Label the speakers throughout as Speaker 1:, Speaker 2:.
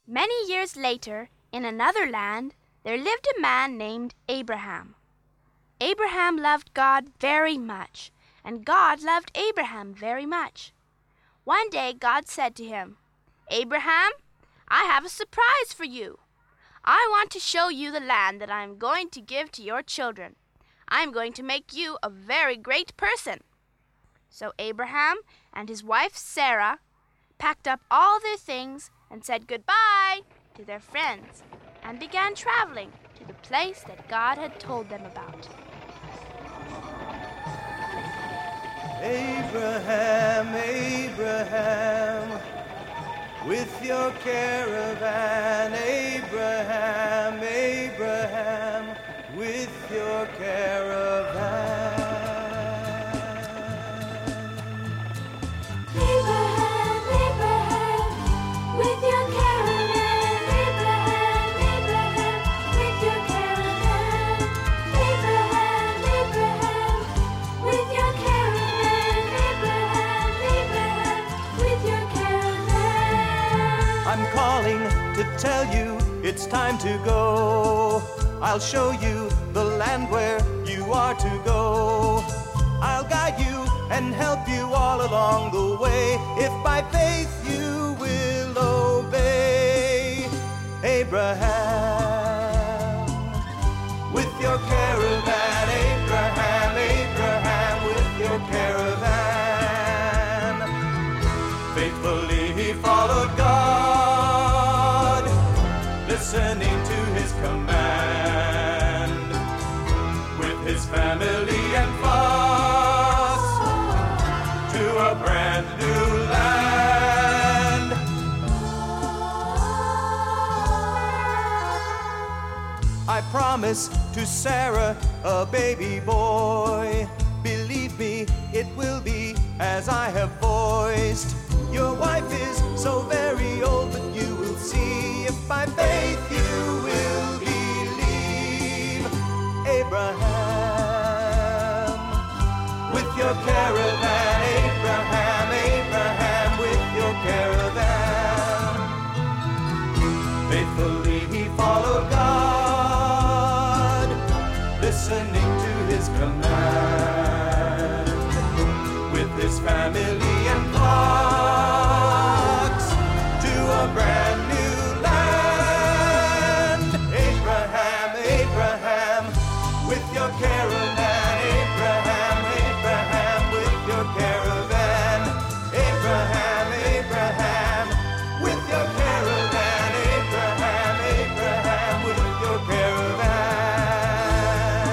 Speaker 1: Many years later, in another land, there lived a man named Abraham. Abraham loved God very much, and God loved Abraham very much. One day God said to him, "Abraham, I have a surprise for you. I want to show you the land that I am going to give to your children. I am going to make you a very great person." So Abraham and his wife Sarah packed up all their things and said goodbye to their friends and began traveling to the place that God had told them about.
Speaker 2: Abraham, Abraham, with your caravan. Abraham, Abraham, with your caravan.
Speaker 3: Abraham, Abraham, with your caravan. Abraham, Abraham, with your caravan. Abraham, Abraham, with your caravan. Abraham, Abraham, with your caravan.
Speaker 2: I'm calling to tell you it's time to go. I'll show you the land where you are to go. I'll guide you and help you all along the way, if by faith you will obey. Abraham, with your caravan. Abraham, Abraham, with your caravan. Faithfully he followed God, listening to his command, with his family and flocks, to a brand new land. I promise to Sarah a baby boy. Believe me, it will be as I have voiced. Your wife is so very old, but you will see, if by faith you will believe. Abraham, with your caravan. Abraham, Abraham, with your caravan. Faithfully he followed God, listening to his command, with his family and flocks, to a brand new land. Abraham, Abraham, with your caravan. Abraham, Abraham, with your caravan. Abraham, Abraham, with your caravan. Abraham, Abraham, with your caravan.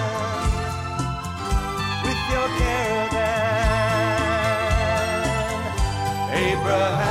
Speaker 2: With your caravan. Abraham.